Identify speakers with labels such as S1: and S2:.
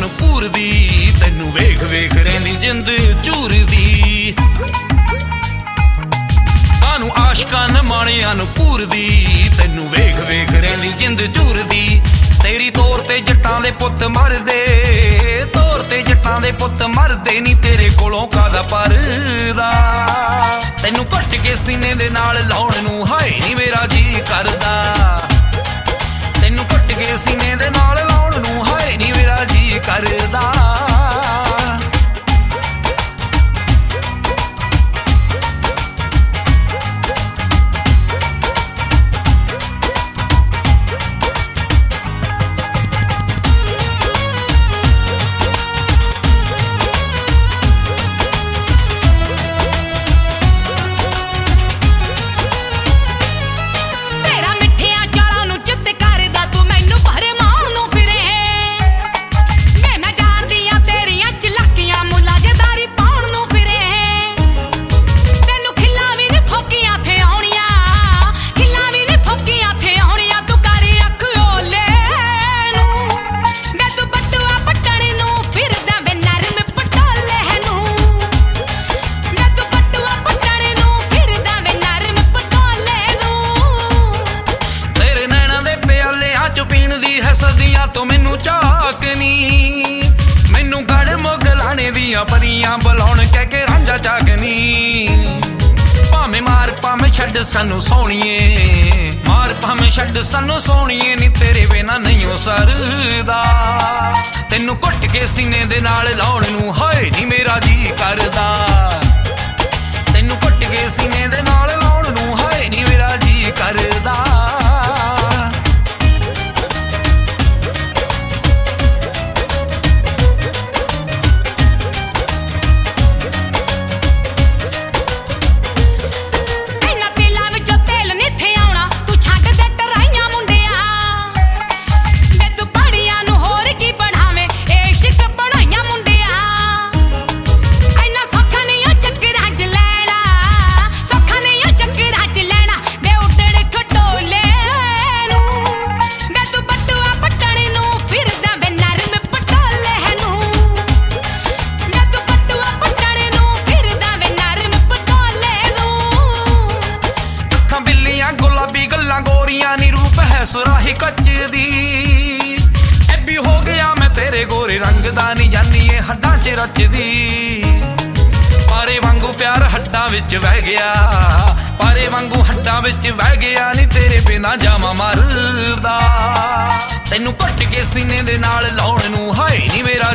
S1: ਨੂੰ ਪੂਰਦੀ, ਤੈਨੂੰ ਵੇਖ ਵੇਖ ਰਹਿੰਦੀ ਜਿੰਦ ਝੂਰਦੀ। ਕਾਨੂੰ ਆਸ਼ਕਾਂ ਮਾਣਿਆਂ ਨੂੰ ਪੂਰਦੀ, ਤੈਨੂੰ ਵੇਖ ਵੇਖ ਰਹਿੰਦੀ ਜਿੰਦ ਝੂਰਦੀ। ਤੇਰੀ ਤੋਰ ਤੇ ਜੱਟਾਂ ਦੇ ਪੁੱਤ ਮਰਦੇ, ਤੋਰ ਤੇ ਜੱਟਾਂ ਦੇ ਪੁੱਤ ਮਰਦੇ ਨੀ ਤੇਰੇ ਕੋਲੋਂ ਕਾਦਾ ਪਰਦਾ। ਤੈਨੂੰ ਘੁੱਟ ਕੇ ਸੀਨੇ ਦੇ ਨਾਲ ਲਾਉਣ ਨੂੰ ਹਾਏ ਨੀ ਮੇਰਾ ਜੀ ਕਰਦਾ। ਤੈਨੂੰ ਘੁੱਟ ਕੇ ਸੀਨੇ ਦੇ ਨਾਲ ਲਾਉਣ ਨੂੰ ਹਾਏ ਨੀ ਮੇਰਾ ਜੀ ਕਰਦਾ। ਸਦੀਆਂ ਤੋਂ ਮੈਨੂੰ ਝਾਕਨੀ, ਮੈਨੂੰ ਗੜ ਮੁਗਲਾਣੇ ਦੀਆਂ ਪਰੀਆਂ ਬੁਲਾਉਣ ਕਹਿ ਕੇ ਰਾਂਝਾ ਝਾਕਨੀ। ਭਾਵੇਂ ਮਾਰ ਭਾਵੇਂ ਛੱਡ ਸਾਨੂੰ ਸੋਹਣੀਏ, ਮਾਰ ਭਾਵੇਂ ਛੱਡ ਸਾਨੂੰ ਸੋਹਣੀਏ ਨੀ ਤੇਰੇ ਬਿਨਾਂ ਨਹੀਂ ਓ ਸਰਦਾ। ਤੈਨੂੰ ਘੁੱਟ ਕੇ ਸੀਨੇ ਦੇ ਨਾਲ ਲਾਉਣ ਨੂੰ ਹਾਏ ਨੀ ਮੇਰਾ ਜੀ ਕਰਦਾ। ਤੈਨੂੰ ਘੁੱਟ ਕੇ ਸੀਨੇ ਦੇ ਨਾਲ ਲਾਉਣ ਨੂੰ ਹਾਏ ਨੀ ਮੇਰਾ ਜੀ ਕਰਦਾ। ਗੋਰੀਆਂ ਨੀ ਰੂਪ ਹੈ ਸੁਰਾਹੀ ਕੱਚ ਦੀ, ਐਬੀ ਹੋ ਗਿਆ ਮੈਂ ਤੇਰੇ ਗੋਰੇ ਰੰਗ ਦਾ ਨੀ ਜਾਨੀਏ ਹੱਡਾਂ 'ਚ ਰਚਦੀ। ਪਾਰੇ ਵਾਂਗੂ ਪਿਆਰ ਹੱਡਾਂ ਵਿੱਚ ਵਹਿ ਗਿਆ, ਪਾਰੇ ਵਾਂਗੂ ਹੱਡਾਂ ਵਿੱਚ ਵਹਿ ਗਿਆ ਨੀ ਤੇਰੇ ਬਿਨਾਂ ਜਾਵਾਂ ਮਰਦਾ। ਤੈਨੂੰ ਘੁੱਟ ਕੇ ਸੀਨੇ ਦੇ ਨਾਲ ਲਾਉਣ ਨੂੰ ਹਾਏ ਨੀ ਮੇਰਾ